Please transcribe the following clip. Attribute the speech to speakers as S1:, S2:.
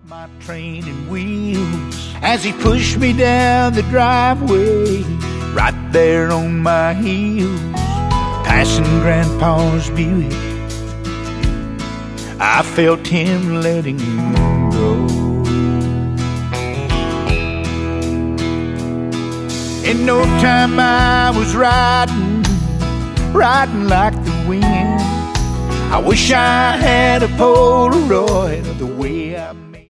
S1: My training wheels as he pushed me down the driveway, right there on my heels, passing Grandpa's Buick. I felt him letting go. In no time I was riding like the wind. I wish I had a Polaroid of the way I